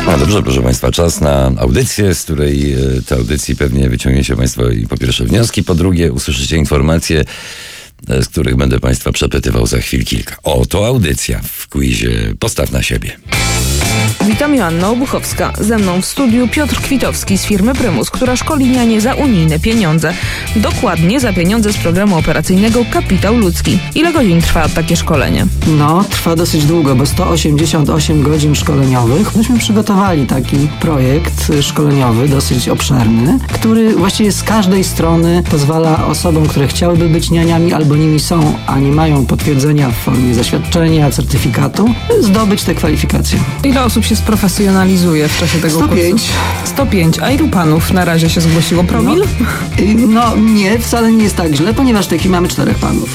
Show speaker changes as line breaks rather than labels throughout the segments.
No dobrze, proszę Państwa, czas na audycję, z której te audycji pewnie wyciągniecie Państwo i po pierwsze wnioski, po drugie usłyszycie informacje, z których będę Państwa przepytywał za chwil kilka. Oto audycja w quizie Postaw na siebie.
Witam, Joanna Obuchowska. Ze mną w studiu Piotr Kwitowski z firmy Prymus, która szkoli nianie za unijne pieniądze. Dokładnie za pieniądze z programu operacyjnego Kapitał Ludzki. Ile godzin trwa takie szkolenie?
No, trwa dosyć długo, bo 188 godzin szkoleniowych. Myśmy przygotowali taki projekt szkoleniowy, dosyć obszerny, który właściwie z każdej strony pozwala osobom, które chciałyby być nianiami albo nimi są, a nie mają potwierdzenia w formie zaświadczenia, certyfikatu, zdobyć te kwalifikacje.
Ile osób się sprofesjonalizuje w czasie tego
105.
kursu? 105. A ilu panów na razie się zgłosiło? Promil?
No nie, wcale nie jest tak źle, ponieważ w tej chwili mamy 4 panów.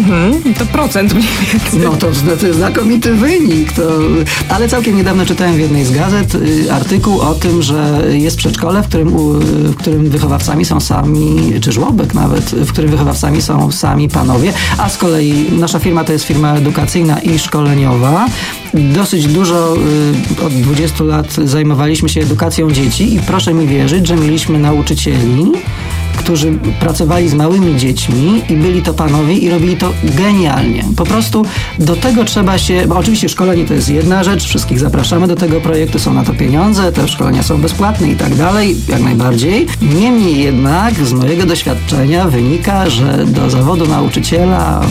To procent mniej więcej.
No to jest znakomity wynik. Ale całkiem niedawno czytałem w jednej z gazet artykuł o tym, że jest przedszkole, w którym wychowawcami są sami, czy żłobek nawet, w którym wychowawcami są sami panowie, a z kolei nasza firma to jest firma edukacyjna i szkoleniowa. Dosyć dużo, od 20 lat zajmowaliśmy się edukacją dzieci i proszę mi wierzyć, że mieliśmy nauczycieli, którzy pracowali z małymi dziećmi i byli to panowie i robili to genialnie. Po prostu do tego trzeba się, bo oczywiście szkolenie to jest jedna rzecz, wszystkich zapraszamy do tego projektu, są na to pieniądze, te szkolenia są bezpłatne i tak dalej, jak najbardziej. Niemniej jednak z mojego doświadczenia wynika, że do zawodu nauczyciela,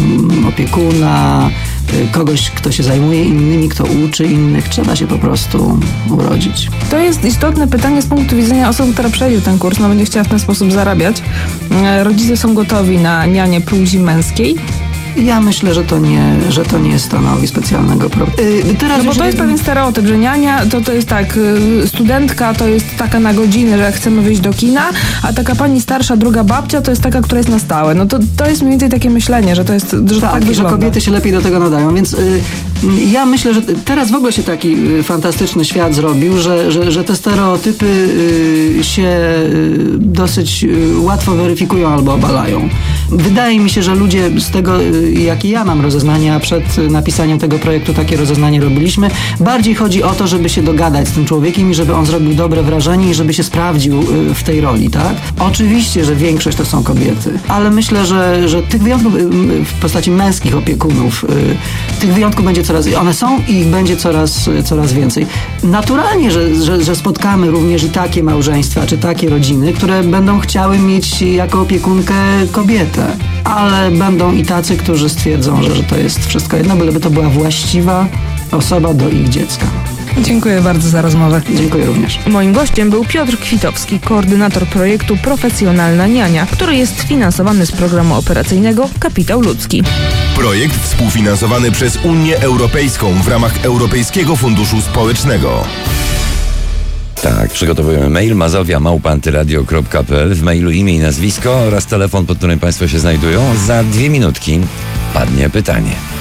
opiekuna, kogoś, kto się zajmuje innymi, kto uczy innych, trzeba się po prostu urodzić.
To jest istotne pytanie z punktu widzenia osoby, która przejdzie ten kurs, będzie chciała w ten sposób zarabiać. Rodzice są gotowi na nianię płci męskiej?
Ja myślę, że to nie stanowi specjalnego problemu.
Bo to jest pewien stereotyp, że niania to jest tak, studentka to jest taka na godzinę, że chcemy wyjść do kina, a taka pani starsza, druga babcia to jest taka, która jest na stałe. No to jest mniej więcej takie myślenie, że to jest, że tak
że kobiety się lepiej do tego nadają, więc ja myślę, że teraz w ogóle się taki fantastyczny świat zrobił, że te stereotypy się dosyć łatwo weryfikują albo obalają. Wydaje mi się, że ludzie z tego, jakie ja mam rozeznania, przed napisaniem tego projektu takie rozeznanie robiliśmy, bardziej chodzi o to, żeby się dogadać z tym człowiekiem i żeby on zrobił dobre wrażenie i żeby się sprawdził w tej roli, tak? Oczywiście, że większość to są kobiety, ale myślę, że tych wyjątków w postaci męskich opiekunów, tych wyjątków będzie one są i ich będzie coraz więcej. Naturalnie, że spotkamy również i takie małżeństwa, czy takie rodziny, które będą chciały mieć jako opiekunkę kobietę, ale będą i tacy, którzy stwierdzą, że to jest wszystko jedno, byleby to była właściwa osoba do ich dziecka.
Dziękuję bardzo za rozmowę.
Dziękuję również.
Moim gościem był Piotr Kwitowski, koordynator projektu Profesjonalna Niania, który jest finansowany z programu operacyjnego Kapitał Ludzki.
Projekt współfinansowany przez Unię Europejską w ramach Europejskiego Funduszu Społecznego.
Tak, przygotowujemy mail mazowia@antyradio.pl. W mailu imię i nazwisko oraz telefon, pod którym Państwo się znajdują. Za 2 minutki padnie pytanie.